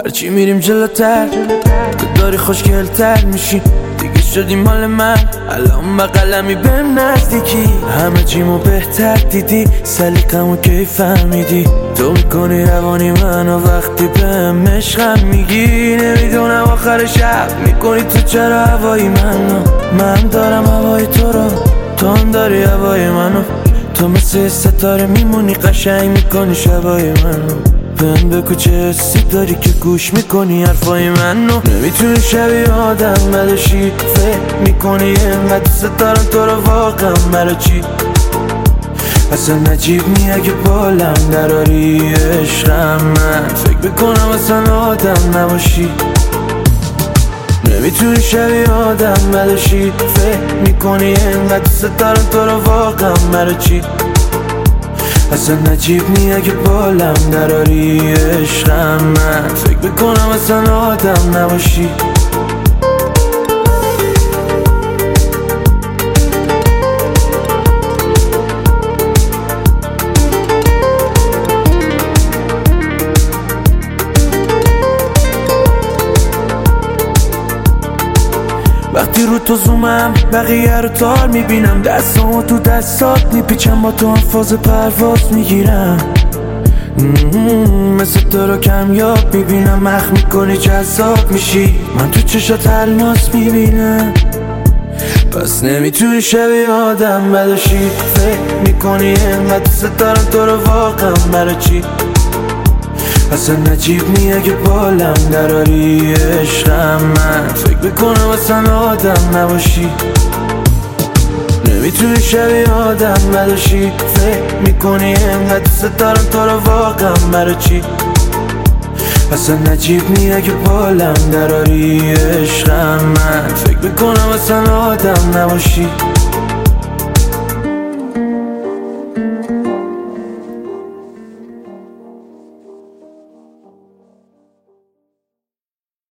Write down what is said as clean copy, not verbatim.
هرچی میریم جلوتر تو داری خوشگلتر میشی، دیگه شدی مال من. الان با قلمی بهم نزدیکی، همه چیمو بهتر دیدی، سلیقمو کی فهمیدی. تو میکنی روانی منو وقتی بهم عشقم میگی. نمیدونم آخر شب میکنی تو چرا هوای منو، من دارم هوای تو رو، تو هم داری هوای منو. تو مثل ستاره میمونی، قشنگ میکنی شبای منو. بهم بگو چه حسی داری که گوش میکنی حرفای منو. نمیتونی شبیه آدم بلشی، فکر میکنی اینقدر دوست دارم تو رو واقعا برا چی؟ اصلا نجیب نی اگه بالم دراری عشقم، من فکر بکنم اصلا آدم نباشی. نمیتونی شبیه آدم بلشی، فکر میکنی اینقدر دوست دارم تو رو واقعا برا چی؟ اصلا نجیب نی اگه بالم دراری عشقم، من فکر بکنم اصلا آدم نباشی. وقتی رو تو زومم بقیه رو تار میبینم، دستامو تو دستات میپیچم، با تو هم فاز پرواز میگیرم. مثل تو رو کمیاب میبینم، مخ میکنی جذاب میشی، من تو چشات الماس میبینم. پس نمیتونی شبیه آدم بلشی، فکر میکنی اینقدر دوست دارم تو رو واقعا برا چی؟ اصلا نجیب نی اگه بالم دراری عشقم، من فکر بکنم اصلا آدم نباشی. نمیتونی شبیه آدم بلشی، فکر میکنی اینقدر دوست دارم تو رو واقعا برا چی؟ اصلا نجیب نی اگه بالم دراری عشقم، من فکر بکنم اصلا آدم نباشی.